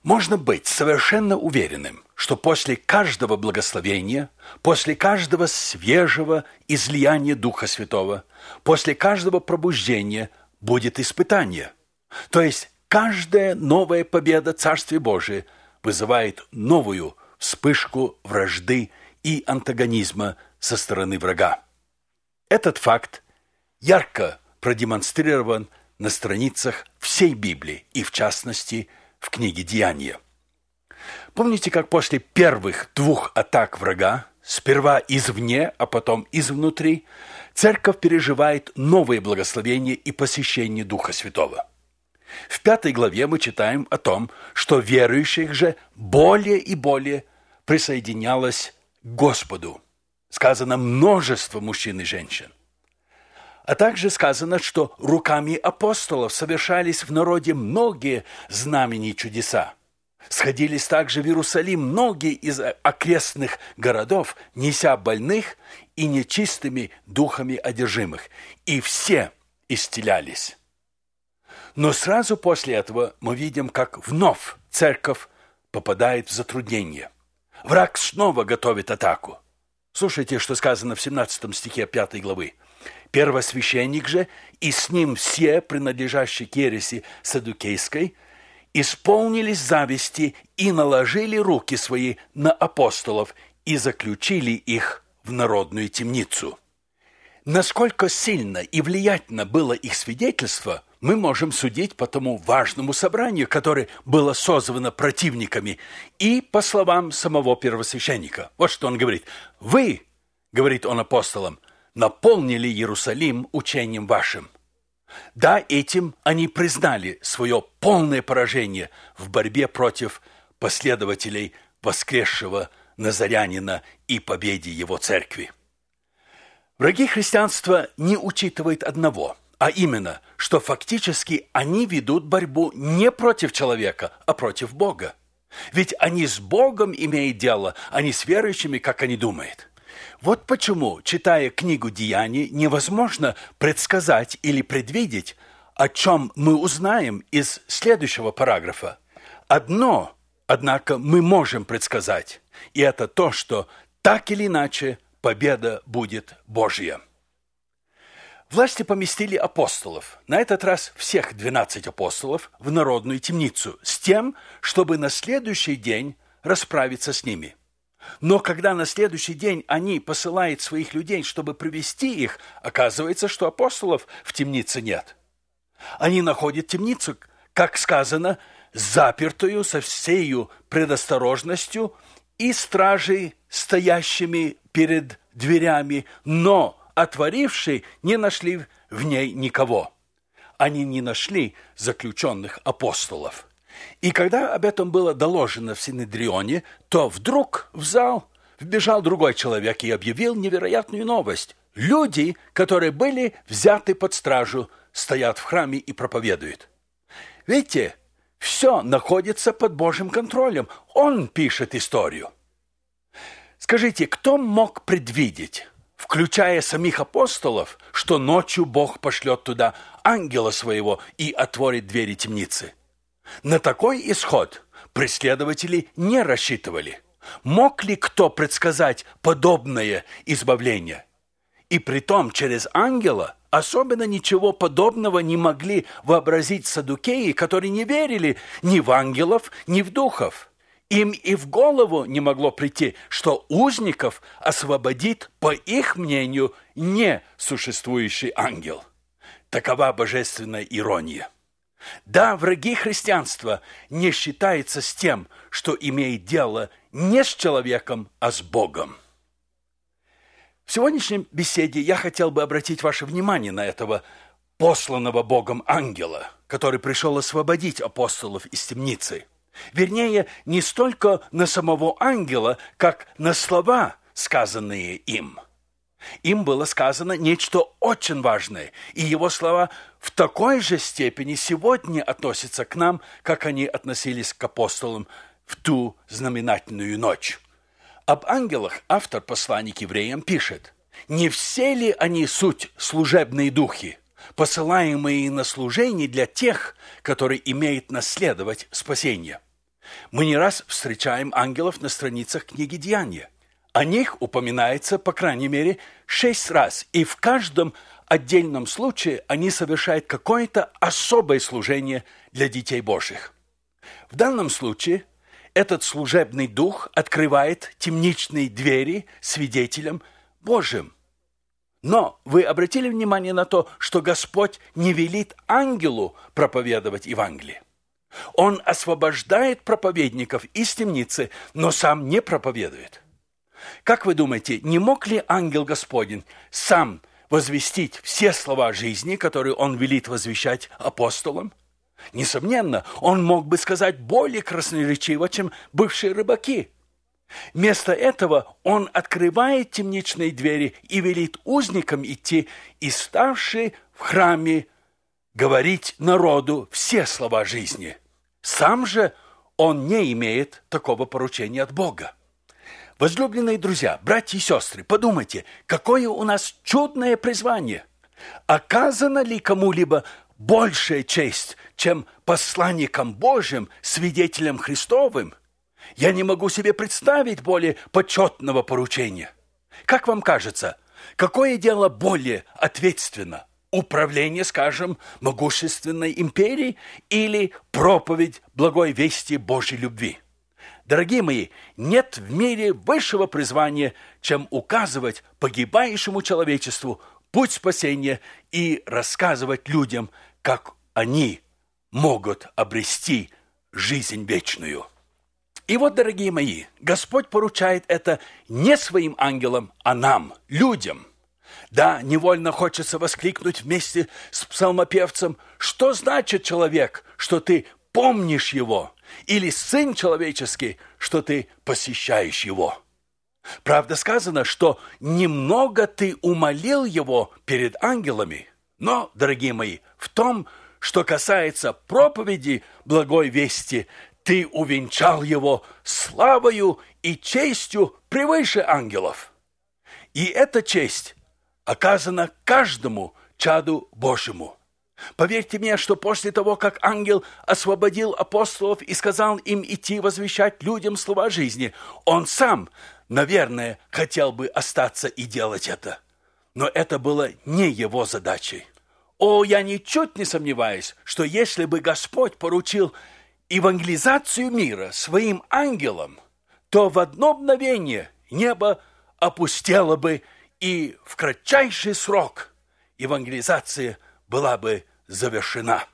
Можно быть совершенно уверенным, что после каждого благословения, после каждого свежего излияния Духа Святого, после каждого пробуждения будет испытание. То есть каждая новая победа Царствия Божия вызывает новую вспышку вражды и антагонизма со стороны врага. Этот факт ярко продемонстрирован на страницах всей Библии и, в частности, в книге «Деяния». Помните, как после первых 2 атак врага, сперва извне, а потом изнутри, церковь переживает новые благословения и посещение Духа Святого. В 5 главе мы читаем о том, что верующих же более и более присоединялось к Господу. Сказано множество мужчин и женщин. А также сказано, что руками апостолов совершались в народе многие знамения и чудеса. Сходились также в Иерусалим многие из окрестных городов, неся больных и нечистыми духами одержимых, и все исцелялись. Но сразу после этого мы видим, как вновь церковь попадает в затруднение. Враг снова готовит атаку. Слушайте, что сказано в 17 стихе 5 главы. «Первосвященник же, и с ним все, принадлежащие к ереси саддукейской, исполнились зависти и наложили руки свои на апостолов и заключили их в народную темницу». Насколько сильно и влиятельно было их свидетельство, мы можем судить по тому важному собранию, которое было созвано противниками, и по словам самого первосвященника. Вот что он говорит. «Вы, — говорит он апостолам, — наполнили Иерусалим учением вашим». Да, этим они признали свое полное поражение в борьбе против последователей воскресшего Назарянина и победе его церкви. Враги христианства не учитывают одного, а именно, что фактически они ведут борьбу не против человека, а против Бога. Ведь они с Богом имеют дело, а не с верующими, как они думают. Вот почему, читая книгу «Деяний», невозможно предсказать или предвидеть, о чем мы узнаем из следующего параграфа. Одно, однако, мы можем предсказать, и это то, что так или иначе победа будет Божья. Власти поместили апостолов, на этот раз всех 12 апостолов, в народную темницу, с тем, чтобы на следующий день расправиться с ними. Но когда на следующий день они посылают своих людей, чтобы привести их, оказывается, что апостолов в темнице нет. Они находят темницу, как сказано, запертую со всею предосторожностью и стражей, стоящими перед дверями, но отворившие не нашли в ней никого. Они не нашли заключенных апостолов. И когда об этом было доложено в Синедрионе, то вдруг в зал вбежал другой человек и объявил невероятную новость. Люди, которые были взяты под стражу, стоят в храме и проповедуют. Видите, все находится под Божьим контролем. Он пишет историю. Скажите, кто мог предвидеть, включая самих апостолов, что ночью Бог пошлет туда ангела своего и отворит двери темницы? На такой исход преследователи не рассчитывали. Мог ли кто предсказать подобное избавление? И притом через ангела особенно ничего подобного не могли вообразить саддукеи, которые не верили ни в ангелов, ни в духов. Им и в голову не могло прийти, что узников освободит, по их мнению, несуществующий ангел. Такова божественная ирония. Да, враги христианства не считаются с тем, что имеет дело не с человеком, а с Богом. В сегодняшней беседе я хотел бы обратить ваше внимание на этого посланного Богом ангела, который пришел освободить апостолов из темницы. Вернее, не столько на самого ангела, как на слова, сказанные им. Им было сказано нечто очень важное, и его слова в такой же степени сегодня относятся к нам, как они относились к апостолам в ту знаменательную ночь. Об ангелах автор послания к евреям пишет: «Не все ли они суть служебные духи, посылаемые на служение для тех, которые имеют наследовать спасение? Мы не раз встречаем ангелов на страницах книги «Деяния». О них упоминается, по крайней мере, 6 раз, и в каждом отдельном случае они совершают какое-то особое служение для детей Божьих. В данном случае этот служебный дух открывает темничные двери свидетелям Божьим. Но вы обратили внимание на то, что Господь не велит ангелу проповедовать Евангелие? Он освобождает проповедников из темницы, но сам не проповедует. Как вы думаете, не мог ли ангел Господень сам возвестить все слова жизни, которые он велит возвещать апостолам? Несомненно, он мог бы сказать более красноречиво, чем бывшие рыбаки. Вместо этого он открывает темничные двери и велит узникам идти и, ставшие в храме, говорить народу все слова жизни. Сам же он не имеет такого поручения от Бога. Возлюбленные друзья, братья и сестры, подумайте, какое у нас чудное призвание. Оказана ли кому-либо большая честь, чем посланникам Божьим, свидетелям Христовым? Я не могу себе представить более почетного поручения. Как вам кажется, какое дело более ответственно? Управление, скажем, могущественной империей или проповедь благой вести Божьей любви? Дорогие мои, нет в мире высшего призвания, чем указывать погибающему человечеству путь спасения и рассказывать людям, как они могут обрести жизнь вечную. И вот, дорогие мои, Господь поручает это не своим ангелам, а нам, людям. Да, невольно хочется воскликнуть вместе с псалмопевцем: что значит человек, что ты помнишь его, или сын человеческий, что ты посещаешь его? Правда сказано, что немного ты умолил его перед ангелами. Но, дорогие мои, в том, что касается проповеди благой вести, ты увенчал его славою и честью превыше ангелов. И эта честь оказана каждому чаду Божьему. Поверьте мне, что после того, как ангел освободил апостолов и сказал им идти возвещать людям слова жизни, он сам, наверное, хотел бы остаться и делать это. Но это было не его задачей. О, я ничуть не сомневаюсь, что если бы Господь поручил евангелизацию мира своим ангелам, то в одно мгновение небо опустело бы, и в кратчайший срок евангелизация была бы завершена.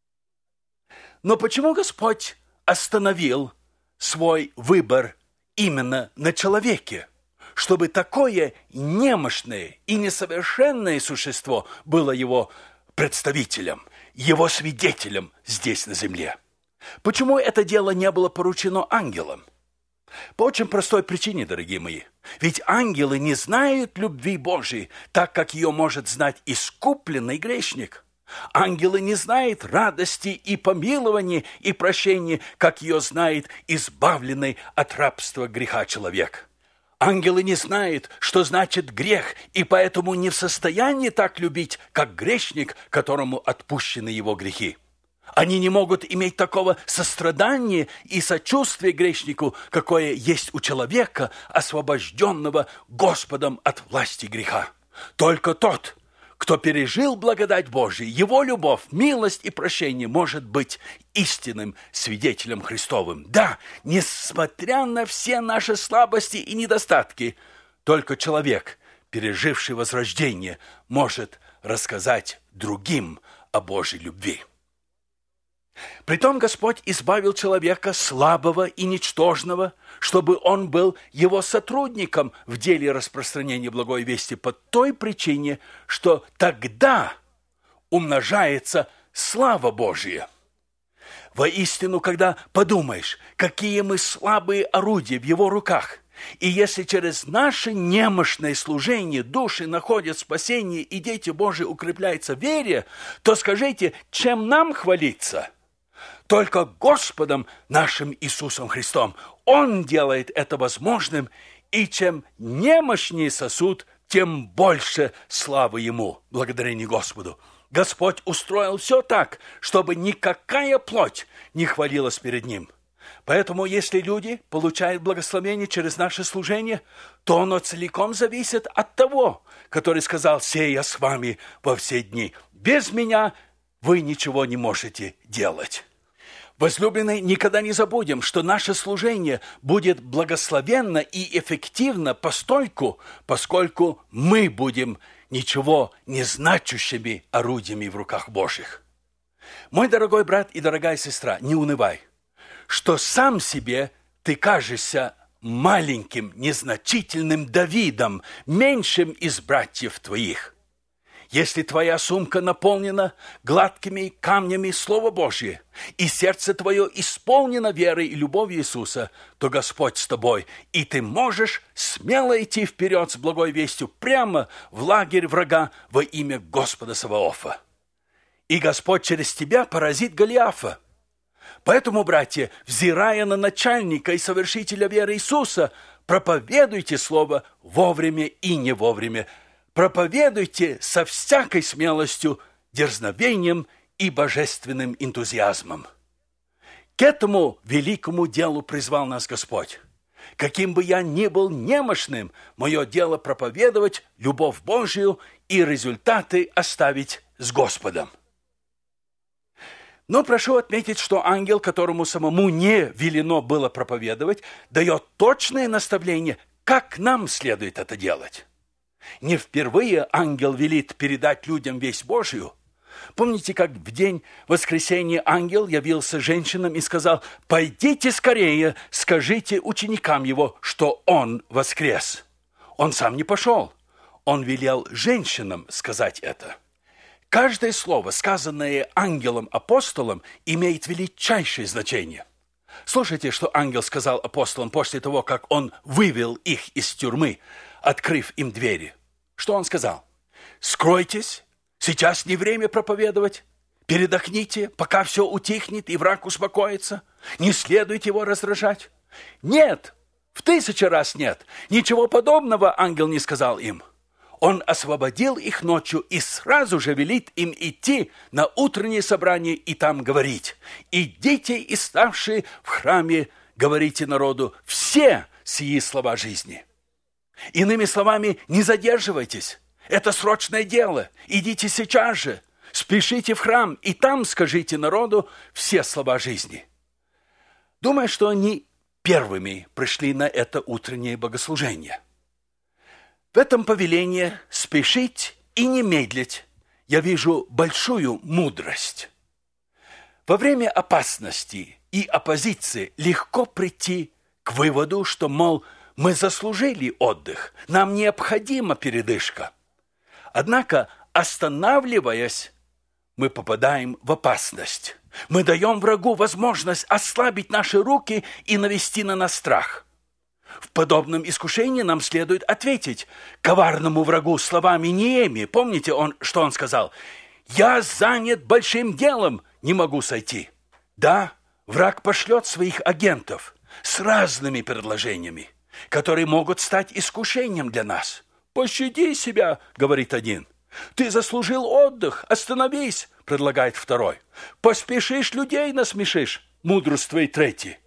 Но почему Господь остановил свой выбор именно на человеке? Чтобы такое немощное и несовершенное существо было его представителем, его свидетелем здесь на земле. Почему это дело не было поручено ангелам? По очень простой причине, дорогие мои. Ведь ангелы не знают любви Божией, так как ее может знать искупленный грешник. Ангелы не знают радости и помилования и прощения, как ее знает избавленный от рабства греха человек. Ангелы не знают, что значит грех, и поэтому не в состоянии так любить, как грешник, которому отпущены его грехи. Они не могут иметь такого сострадания и сочувствия грешнику, какое есть у человека, освобожденного Господом от власти греха. Только тот, кто пережил благодать Божию, его любовь, милость и прощение, может быть истинным свидетелем Христовым. Да, несмотря на все наши слабости и недостатки, только человек, переживший возрождение, может рассказать другим о Божьей любви. Притом Господь избавил человека слабого и ничтожного, чтобы он был его сотрудником в деле распространения благой вести по той причине, что тогда умножается слава Божия. Воистину, когда подумаешь, какие мы слабые орудия в его руках, и если через наше немощное служение души находят спасение и дети Божии укрепляются в вере, то скажите, чем нам хвалиться? Только Господом нашим Иисусом Христом. Он делает это возможным, и чем немощнее сосуд, тем больше славы Ему, благодарение Господу. Господь устроил все так, чтобы никакая плоть не хвалилась перед Ним. Поэтому, если люди получают благословение через наше служение, то оно целиком зависит от того, который сказал: «Сей я с вами во все дни. Без меня вы ничего не можете делать». Возлюбленные, никогда не забудем, что наше служение будет благословенно и эффективно поскольку мы будем ничего не значащими орудиями в руках Божьих. Мой дорогой брат и дорогая сестра, не унывай, что сам себе ты кажешься маленьким, незначительным Давидом, меньшим из братьев твоих. Если твоя сумка наполнена гладкими камнями Слова Божьего, и сердце твое исполнено верой и любовью Иисуса, то Господь с тобой, и ты можешь смело идти вперед с благой вестью прямо в лагерь врага во имя Господа Саваофа. И Господь через тебя поразит Голиафа. Поэтому, братья, взирая на начальника и совершителя веры Иисуса, проповедуйте Слово вовремя и не вовремя. Проповедуйте со всякой смелостью, дерзновением и божественным энтузиазмом. К этому великому делу призвал нас Господь. Каким бы я ни был немощным, мое дело проповедовать любовь Божию и результаты оставить с Господом. Но прошу отметить, что ангел, которому самому не велено было проповедовать, дает точное наставление, как нам следует это делать. Не впервые ангел велит передать людям весть Божию. Помните, как в день воскресения ангел явился женщинам и сказал: «Пойдите скорее, скажите ученикам его, что он воскрес». Он сам не пошел. Он велел женщинам сказать это. Каждое слово, сказанное ангелом-апостолом, имеет величайшее значение. Слушайте, что ангел сказал апостолам после того, как он вывел их из тюрьмы, открыв им двери. Что он сказал? «Скройтесь, сейчас не время проповедовать. Передохните, пока все утихнет и враг успокоится. Не следует его раздражать». Нет, в 1000 раз нет. Ничего подобного ангел не сказал им. Он освободил их ночью и сразу же велит им идти на утреннее собрание и там говорить: «Идите и ставшие в храме, говорите народу все сии слова жизни». Иными словами, не задерживайтесь. Это срочное дело. Идите сейчас же. Спешите в храм и там скажите народу все слова жизни. Думаю, что они первыми пришли на это утреннее богослужение. В этом повелении спешить и не медлить я вижу большую мудрость. Во время опасности и оппозиции легко прийти к выводу, что, мол, мы заслужили отдых, нам необходима передышка. Однако, останавливаясь, мы попадаем в опасность. Мы даем врагу возможность ослабить наши руки и навести на нас страх. В подобном искушении нам следует ответить коварному врагу словами Неемии. Помните, что он сказал? «Я занят большим делом, не могу сойти». Да, враг пошлет своих агентов с разными предложениями, которые могут стать искушением для нас. «Пощади себя», — говорит один. «Ты заслужил отдых, остановись», — предлагает второй. «Поспешишь, людей насмешишь», — мудрствует третий.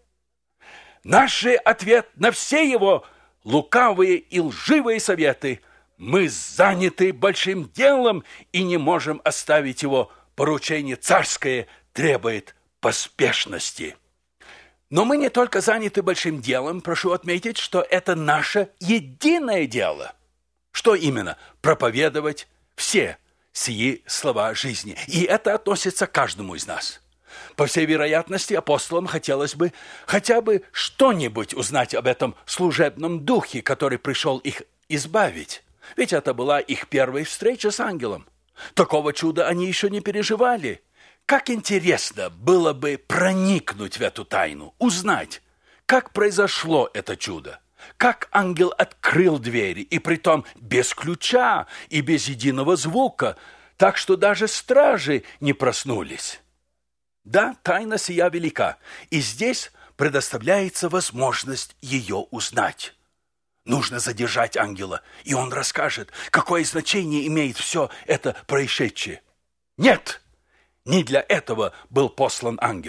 Наш же ответ на все его лукавые и лживые советы: мы заняты большим делом и не можем оставить его. Поручение царское требует поспешности. Но мы не только заняты большим делом, прошу отметить, что это наше единое дело. Что именно? Проповедовать все сии слова жизни. И это относится к каждому из нас. По всей вероятности, апостолам хотелось бы хотя бы что-нибудь узнать об этом служебном духе, который пришел их избавить. Ведь это была их первая встреча с ангелом. Такого чуда они еще не переживали. Как интересно было бы проникнуть в эту тайну, узнать, как произошло это чудо, как ангел открыл двери, и притом без ключа и без единого звука, так что даже стражи не проснулись. Да, тайна сия велика, и здесь предоставляется возможность ее узнать. Нужно задержать ангела, и он расскажет, какое значение имеет все это происшедшее. Нет, не для этого был послан ангел.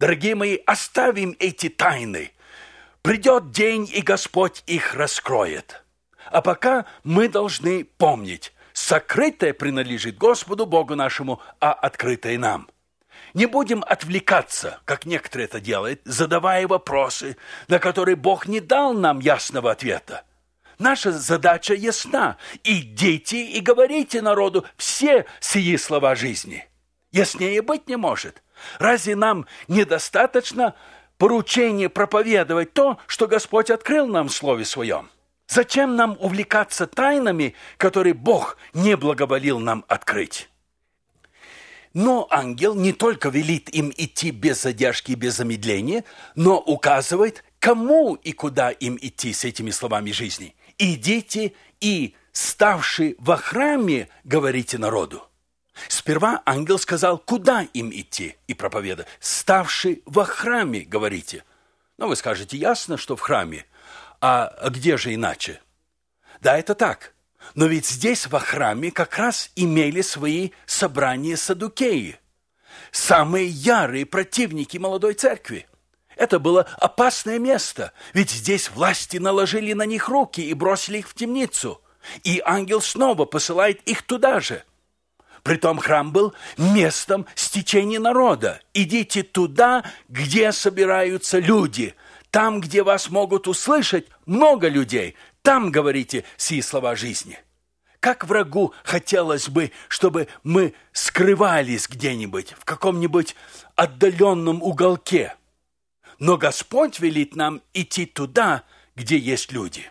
Дорогие мои, оставим эти тайны. Придет день, и Господь их раскроет. А пока мы должны помнить, сокрытое принадлежит Господу Богу нашему, а открытое нам. Не будем отвлекаться, как некоторые это делают, задавая вопросы, на которые Бог не дал нам ясного ответа. Наша задача ясна. Идите и говорите народу все сии слова жизни. Яснее быть не может. Разве нам недостаточно поручения проповедовать то, что Господь открыл нам в Слове Своем? Зачем нам увлекаться тайнами, которые Бог не благоволил нам открыть? Но ангел не только велит им идти без задержки и без замедления, но указывает, кому и куда им идти с этими словами жизни. «Идите и, ставши во храме, говорите народу». Сперва ангел сказал, куда им идти и проповедовать. «Ставши во храме, говорите». Но вы скажете, ясно, что в храме. А где же иначе? Да, это так. Но ведь здесь, во храме, как раз имели свои собрания саддукеи. Самые ярые противники молодой церкви. Это было опасное место, ведь здесь власти наложили на них руки и бросили их в темницу. И ангел снова посылает их туда же. Притом храм был местом стечения народа. Идите туда, где собираются люди. Там, где вас могут услышать много людей, там говорите сии слова жизни. Как врагу хотелось бы, чтобы мы скрывались где-нибудь, в каком-нибудь отдаленном уголке. Но Господь велит нам идти туда, где есть люди.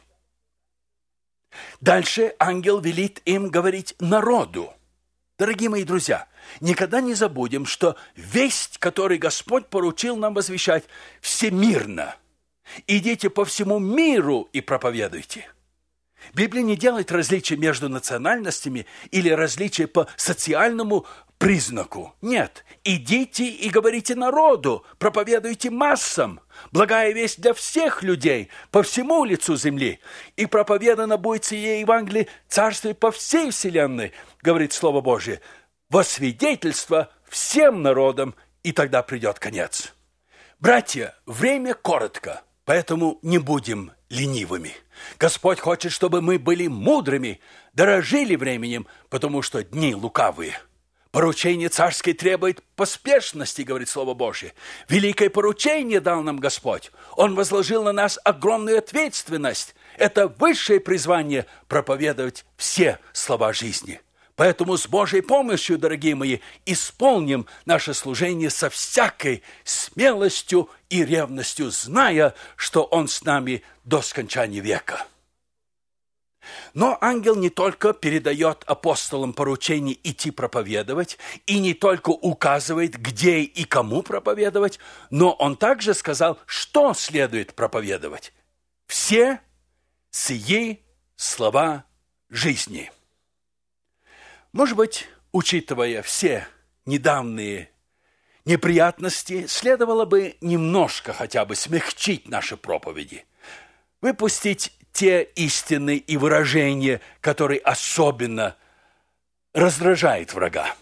Дальше ангел велит им говорить народу. Дорогие мои друзья, никогда не забудем, что весть, которую Господь поручил нам возвещать, всемирна. Идите по всему миру и проповедуйте. Библия не делает различия между национальностями или различия по социальному признаку. Нет, идите и говорите народу, проповедуйте массам. Благая весть для всех людей по всему лицу земли. И проповедано будет сие Евангелие царствие по всей вселенной, говорит Слово Божие, во свидетельство всем народам, и тогда придет конец. Братья, время коротко, поэтому не будем ленивыми. Господь хочет, чтобы мы были мудрыми, дорожили временем, потому что дни лукавые. Поручение царское требует поспешности, говорит Слово Божие. Великое поручение дал нам Господь. Он возложил на нас огромную ответственность. Это высшее призвание проповедовать все слова жизни. Поэтому с Божьей помощью, дорогие мои, исполним наше служение со всякой смелостью и ревностью, зная, что Он с нами до скончания века. Но ангел не только передает апостолам поручение идти проповедовать, и не только указывает, где и кому проповедовать, но он также сказал, что следует проповедовать. Все сии слова жизни. Может быть, учитывая все недавние неприятности, следовало бы немножко хотя бы смягчить наши проповеди, выпустить те истины и выражения, которые особенно раздражают врага.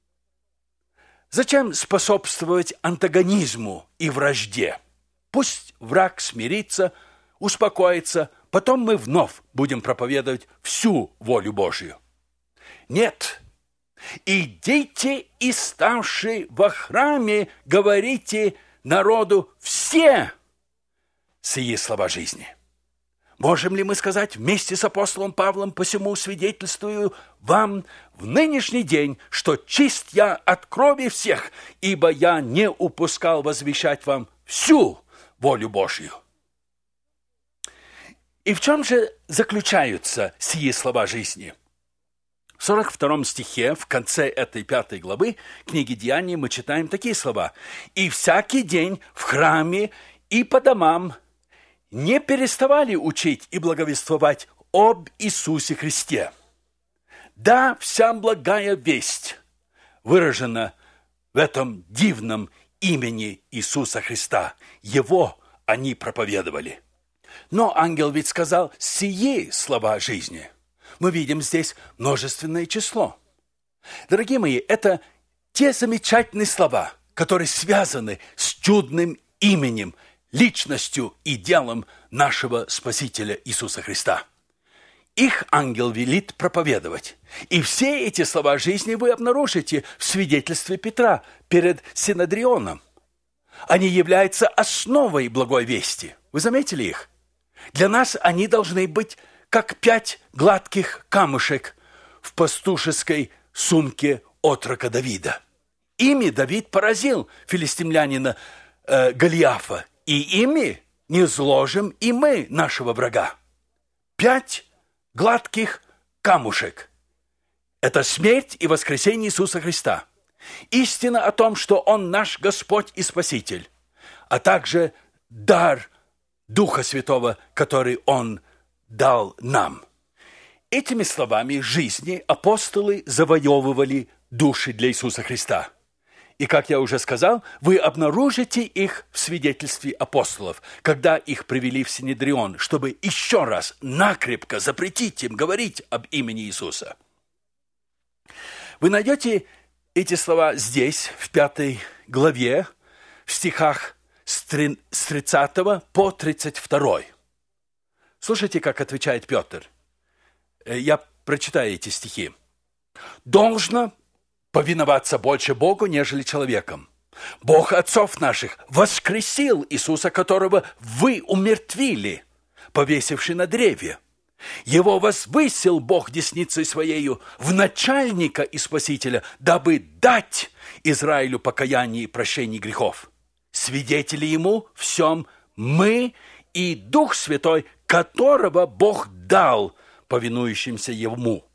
Зачем способствовать антагонизму и вражде? Пусть враг смирится, успокоится, потом мы вновь будем проповедовать всю волю Божию. Нет, идите и ставши во храме, говорите народу все сии слова жизни. Можем ли мы сказать вместе с апостолом Павлом, посему свидетельствую вам в нынешний день, что чист я от крови всех, ибо я не упускал возвещать вам всю волю Божью. И в чем же заключаются сии слова жизни? В 42 стихе, в конце этой 5 главы книги Деяний, мы читаем такие слова. «И всякий день в храме и по домам не переставали учить и благовествовать об Иисусе Христе». Да, вся благая весть выражена в этом дивном имени Иисуса Христа. Его они проповедовали. Но ангел ведь сказал «сие слова жизни». Мы видим здесь множественное число. Дорогие мои, это те замечательные слова, которые связаны с чудным именем, личностью и делом нашего Спасителя Иисуса Христа. Их ангел велит проповедовать. И все эти слова жизни вы обнаружите в свидетельстве Петра перед Синедрионом. Они являются основой благой вести. Вы заметили их? Для нас они должны быть как 5 гладких камушек в пастушеской сумке отрока Давида. Ими Давид поразил филистимлянина Голиафа, и ими низложим и мы нашего врага. 5 гладких камушек. Это смерть и воскресение Иисуса Христа. Истина о том, что Он наш Господь и Спаситель, а также дар Духа Святого, который Он дал нам. Этими словами жизни апостолы завоевывали души для Иисуса Христа. И, как я уже сказал, вы обнаружите их в свидетельстве апостолов, когда их привели в Синедрион, чтобы еще раз накрепко запретить им говорить об имени Иисуса. Вы найдете эти слова здесь, в 5 главе, в стихах с 30 по 32. Слушайте, как отвечает Петр. Я прочитаю эти стихи. «Должно повиноваться больше Богу, нежели человеком. Бог отцов наших воскресил Иисуса, которого вы умертвили, повесивши на древе. Его возвысил Бог десницей Своею в начальника и Спасителя, дабы дать Израилю покаяние и прощение грехов. Свидетели Ему всем мы и Дух Святой, которого Бог дал повинующимся Ему».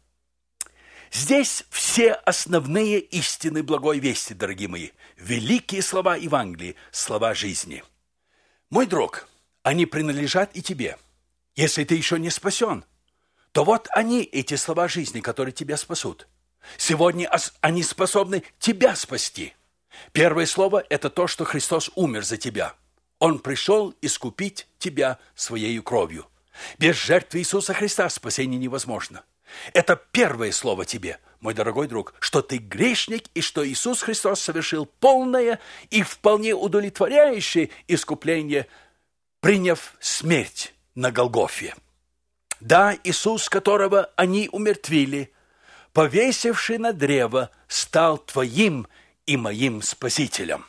Здесь все основные истины благой вести, дорогие мои. Великие слова Евангелия, слова жизни. Мой друг, они принадлежат и тебе. Если ты еще не спасен, то вот они, эти слова жизни, которые тебя спасут. Сегодня они способны тебя спасти. Первое слово – это то, что Христос умер за тебя. Он пришел искупить тебя своей кровью. Без жертвы Иисуса Христа спасение невозможно. Это первое слово тебе, мой дорогой друг, что ты грешник и что Иисус Христос совершил полное и вполне удовлетворяющее искупление, приняв смерть на Голгофе. Да, Иисус, которого они умертвили, повесивший на древо, стал твоим и моим Спасителем.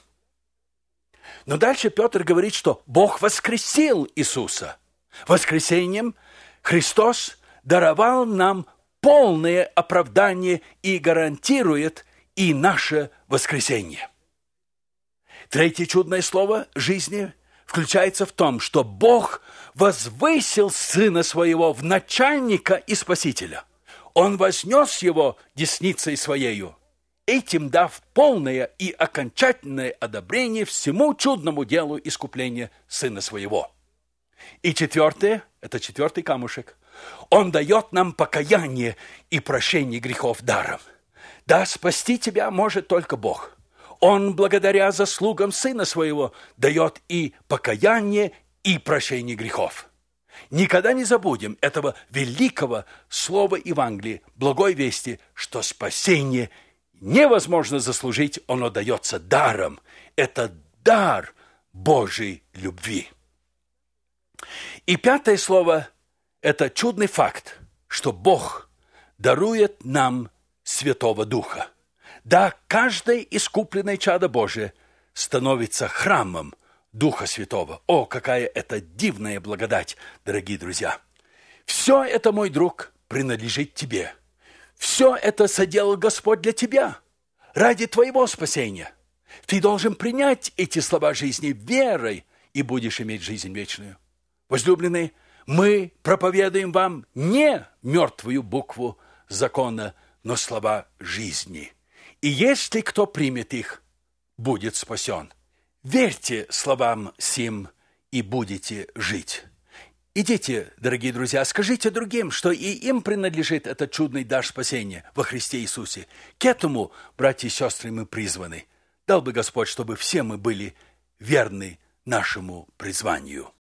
Но дальше Петр говорит, что Бог воскресил Иисуса. Воскресением Христос даровал нам полное оправдание и гарантирует и наше воскресение. Третье чудное слово жизни включается в том, что Бог возвысил Сына Своего в начальника и Спасителя. Он вознес Его десницей Своею, этим дав полное и окончательное одобрение всему чудному делу искупления Сына Своего. И четвертое, это 4-й камушек, Он дает нам покаяние и прощение грехов даром. Да, спасти тебя может только Бог. Он, благодаря заслугам Сына Своего, дает и покаяние, и прощение грехов. Никогда не забудем этого великого слова Евангелия, благой вести, что спасение невозможно заслужить, оно дается даром. Это дар Божьей любви. И 5 слово – это чудный факт, что Бог дарует нам Святого Духа. Да, каждое искупленное чадо Божие становится храмом Духа Святого. О, какая это дивная благодать, дорогие друзья! Все это, мой друг, принадлежит тебе. Все это соделал Господь для тебя, ради твоего спасения. Ты должен принять эти слова жизни верой, и будешь иметь жизнь вечную. Возлюбленные, мы проповедуем вам не мертвую букву закона, но слова жизни. И если кто примет их, будет спасен. Верьте словам сим, и будете жить. Идите, дорогие друзья, скажите другим, что и им принадлежит этот чудный дар спасения во Христе Иисусе. К этому, братья и сестры, мы призваны. Дал бы Господь, чтобы все мы были верны нашему призванию.